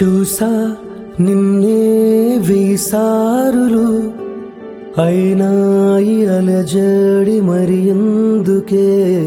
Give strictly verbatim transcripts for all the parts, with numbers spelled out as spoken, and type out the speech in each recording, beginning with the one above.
చూసా నిన్నే వేసారులు అయినా ఈ అలజడి మరి ఎందుకే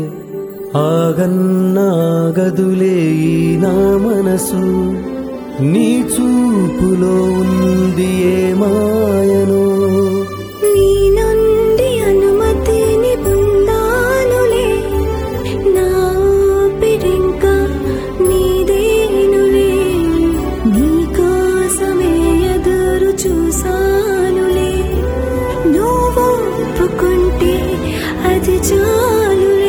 ఆగన్నాగదులే ఈ నా మనసు నీ చూపులో ఉంది ఏ మాయనో నీ నుండి అనుమతిని పొందానులే నా ఊపిరింకా నీదేనులే నీ కోసమే ఎదురు చూసానులే నువ్వు ఒప్పుకుంటే అది చాలులే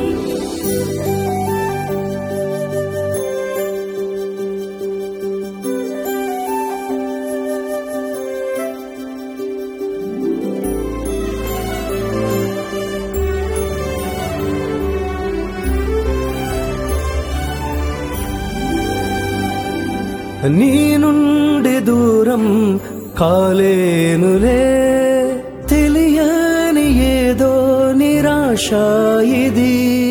నీ నుండి దూరం కాలేనులే తెలియని ఏదో నిరాశ ఇది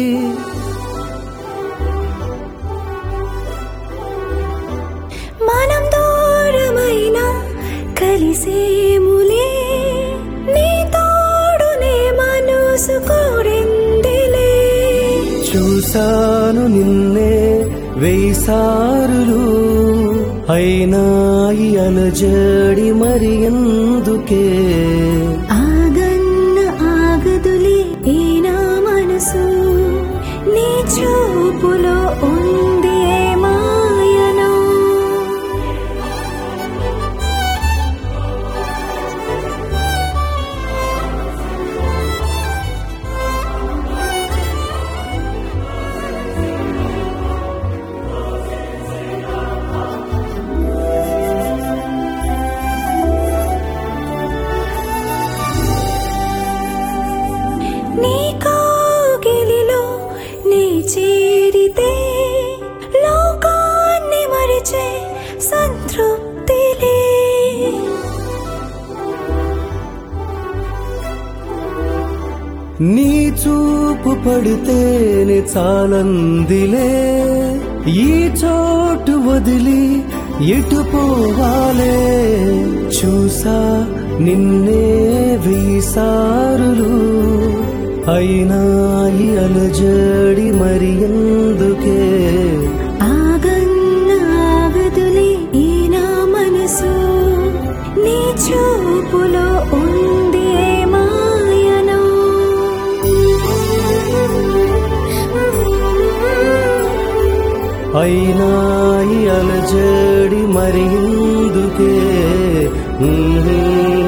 మనం దూరమైన కలిసేములే నీ తోడునే మనసు కోరిందిలే చూసాను నిన్నే వేసారులు అయినా ఈ అలజడి మరి ఎందుకే ఆగన్న ఆగదులే ఈ నా మనసు నీ చూపులో ఉంది ఏ మాయనో నీ కోగిలిలో నీ చేరితే లోకాన్ని మరిచే సంతృప్తిలే నీ చూపు పడితేనే చాలందిలే ఈ చోటు వదిలి ఎటు పోవాలే చూసా నిన్నే వేసారులు అయినా ఈ అలజడి మరి ఎందుకే ఆగన్న ఆగదులే ఈ నా మనసు నీ చూపులో ఉంది ఏ మాయనో అయినా ఈ అలజడి మరి ఎందుకే